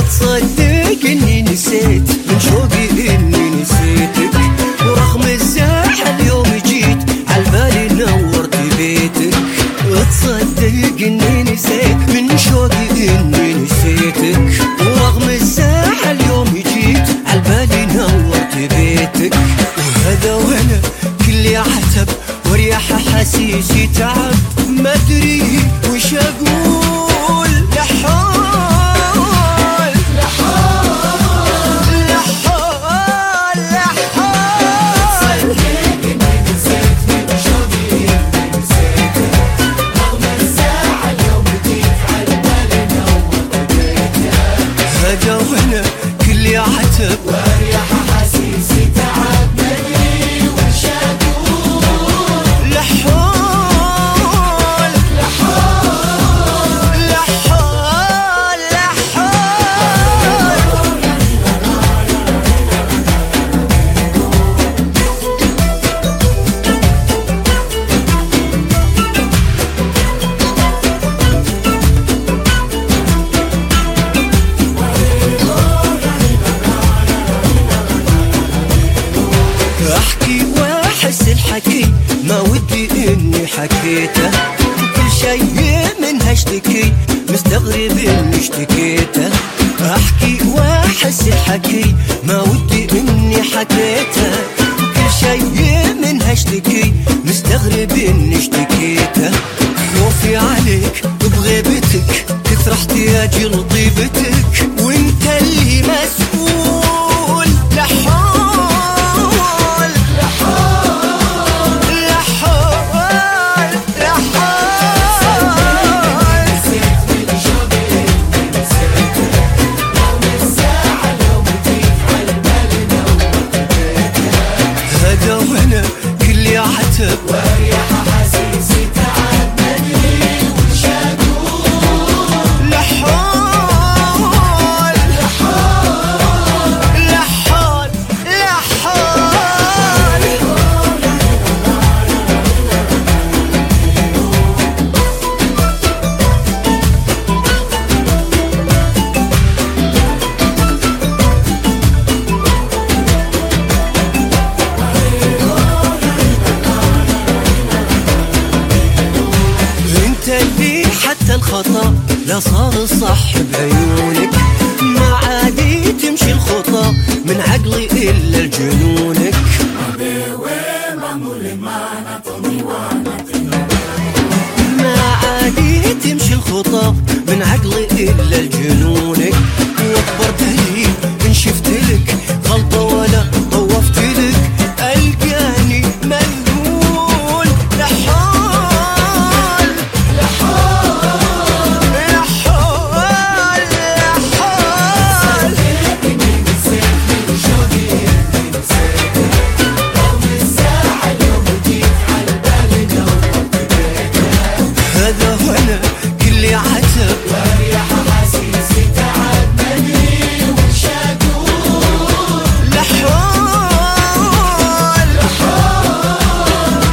تصدق اني نسيت من شوقي اني نسيتك، ورغم الزحل اليوم جيت عالبالي نورت بيتك. تصدق اني نسيت من شوقي اني نسيتك، ورغم الزحل اليوم جيت عالبالي نورت بيتك. وهذا وانا كلي عتب وريح احاسيسي تعب، ما ادري وش اقول. لحول هذا وانا كلي عتب وريح احاسيسي تعب، ما ادري وش اقول. لحول لحول لحول احكي واحس الحكي ما ودي اني حكيته، كل شيء منها اشتكي مستغرب اني اشتكيته. احكي واحس الحكي ما ودي اني حكيته، كل شيء منها اشتكي مستغرب اني اشتكيته. خوفي عليك بغيبتك كثر احتياجي لطيبتك، وانت اللي مسؤول. لحول وانا كلي عتب وريح احاسيسي تعب، ما ادري وش اقول. لحول لحول لحول اللي حتى الخطأ لا صار الصح بعيونك، ما عادي تمشي الخطأ من عقلي إلا لجنونك. ما عادي تمشي الخطأ من عقلي إلا لجنونك. وأكبر دليل إن شفت لك غلطة ولا طوفت لك ألقاني مذهول. لحول هذا وانا كلي عتب وريح احاسيسي تعب، ما ادري وش اقول. لحول لحول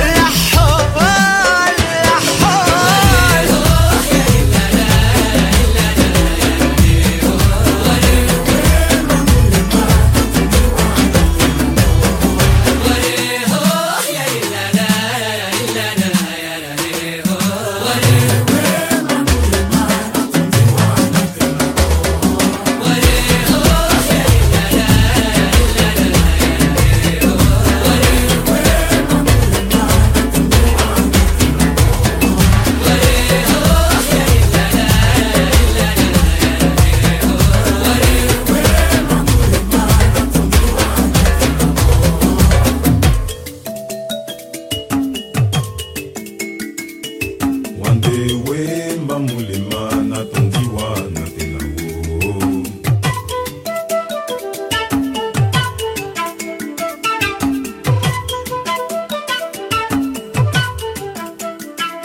Wemba mulema na tondiwa na tena wo.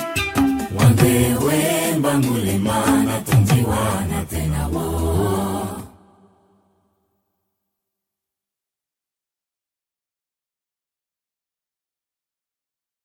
Wemba mulema na tondiwa na tena wo.